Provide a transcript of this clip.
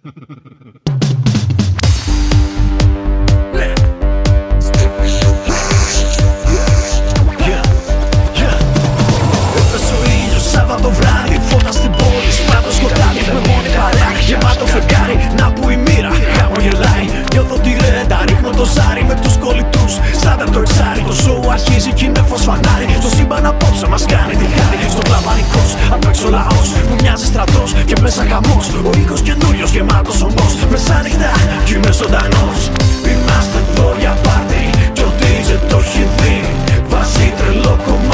Έπεσε ο ήλιος Σάββατο βράδυ, φώτα στην πόλη, σπάτω σκοτάδι. Με μόνη παρέα, γεμάτο φεγγάρι, να που η μοίρα χαμογελάει. Νιώθω τη ρέντα, ρίχνω το ζάρι με τους κολλητούς, σαν το εξάρι. Το σοου αρχίζει κι είναι φως φανάρι. Το σύμπαν απόψε μας κάνει τη χάρη. Στο κλαμπανικός, απ' έξω λαός, μου μοιάζει στρατός και μέσα χαμός. Ο ήχος καινούριος, γεμάτος ομός, μεσάνυχτα κι είμαι ζωντανός. Είμαστε εδώ για πάρτι κι ο DJ το έχει δει. Βάζει τρελό κομμάτι.